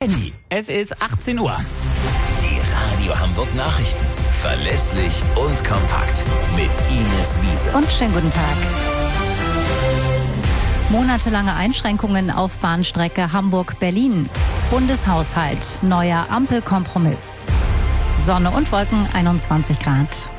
Handy. Es ist 18 Uhr. Die Radio Hamburg Nachrichten. Verlässlich und kompakt. Mit Ines Wiese. Und schönen guten Tag. Monatelange Einschränkungen auf Bahnstrecke Hamburg-Berlin. Bundeshaushalt, neuer Ampelkompromiss. Sonne und Wolken, 21 Grad.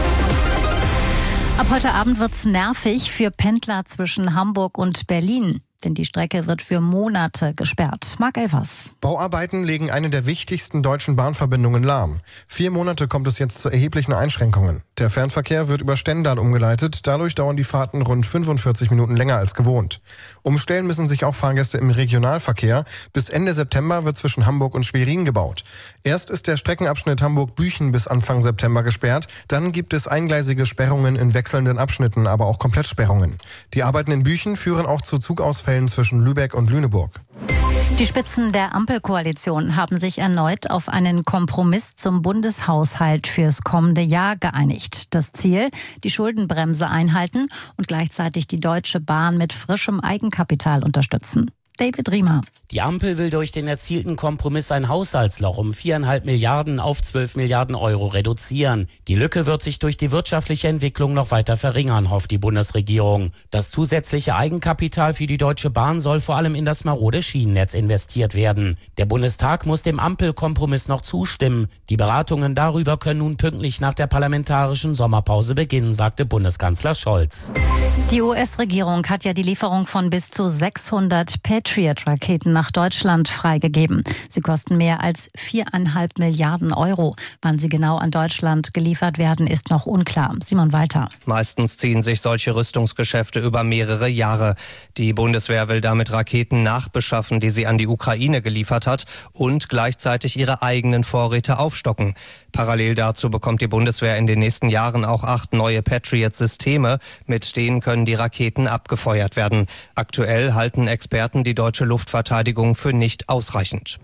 Ab heute Abend wird's nervig für Pendler zwischen Hamburg und Berlin. Denn die Strecke wird für Monate gesperrt. Marc Elvers. Bauarbeiten legen eine der wichtigsten deutschen Bahnverbindungen lahm. 4 Monate kommt es jetzt zu erheblichen Einschränkungen. Der Fernverkehr wird über Stendal umgeleitet. Dadurch dauern die Fahrten rund 45 Minuten länger als gewohnt. Umstellen müssen sich auch Fahrgäste im Regionalverkehr. Bis Ende September wird zwischen Hamburg und Schwerin gebaut. Erst ist der Streckenabschnitt Hamburg-Büchen bis Anfang September gesperrt. Dann gibt es eingleisige Sperrungen in wechselnden Abschnitten, aber auch Komplettsperrungen. Die Arbeiten in Büchen führen auch zu Zugausfällen zwischen Lübeck und Lüneburg. Die Spitzen der Ampelkoalition haben sich erneut auf einen Kompromiss zum Bundeshaushalt fürs kommende Jahr geeinigt. Das Ziel: die Schuldenbremse einhalten und gleichzeitig die Deutsche Bahn mit frischem Eigenkapital unterstützen. David Riemer. Die Ampel will durch den erzielten Kompromiss ein Haushaltsloch um 4,5 Milliarden auf 12 Milliarden Euro reduzieren. Die Lücke wird sich durch die wirtschaftliche Entwicklung noch weiter verringern, hofft die Bundesregierung. Das zusätzliche Eigenkapital für die Deutsche Bahn soll vor allem in das marode Schienennetz investiert werden. Der Bundestag muss dem Ampelkompromiss noch zustimmen. Die Beratungen darüber können nun pünktlich nach der parlamentarischen Sommerpause beginnen, sagte Bundeskanzler Scholz. Die US-Regierung hat ja die Lieferung von bis zu 600 Patriot-Raketen nach Deutschland freigegeben. Sie kosten mehr als 4,5 Milliarden Euro. Wann sie genau an Deutschland geliefert werden, ist noch unklar. Simon Walter. Meistens ziehen sich solche Rüstungsgeschäfte über mehrere Jahre. Die Bundeswehr will damit Raketen nachbeschaffen, die sie an die Ukraine geliefert hat, und gleichzeitig ihre eigenen Vorräte aufstocken. Parallel dazu bekommt die Bundeswehr in den nächsten Jahren auch 8 neue Patriot-Systeme. Mit denen können die Raketen abgefeuert werden. Aktuell halten Experten die deutsche Luftverteidigung für nicht ausreichend.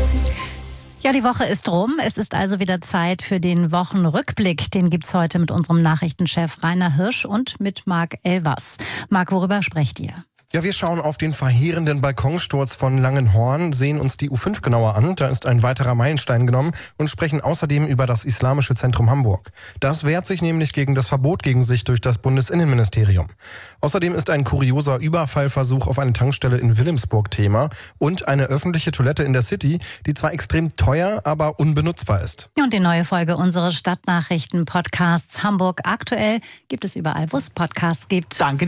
Ja, die Woche ist rum. Es ist also wieder Zeit für den Wochenrückblick. Den gibt's heute mit unserem Nachrichtenchef Rainer Hirsch und mit Marc Elvers. Marc, worüber sprecht ihr? Ja, wir schauen auf den verheerenden Balkonsturz von Langenhorn, sehen uns die U5 genauer an, da ist ein weiterer Meilenstein genommen, und sprechen außerdem über das Islamische Zentrum Hamburg. Das wehrt sich nämlich gegen das Verbot gegen sich durch das Bundesinnenministerium. Außerdem ist ein kurioser Überfallversuch auf eine Tankstelle in Wilhelmsburg Thema und eine öffentliche Toilette in der City, die zwar extrem teuer, aber unbenutzbar ist. Und die neue Folge unseres Stadtnachrichten-Podcasts Hamburg aktuell gibt es überall, wo es Podcasts gibt. Danke.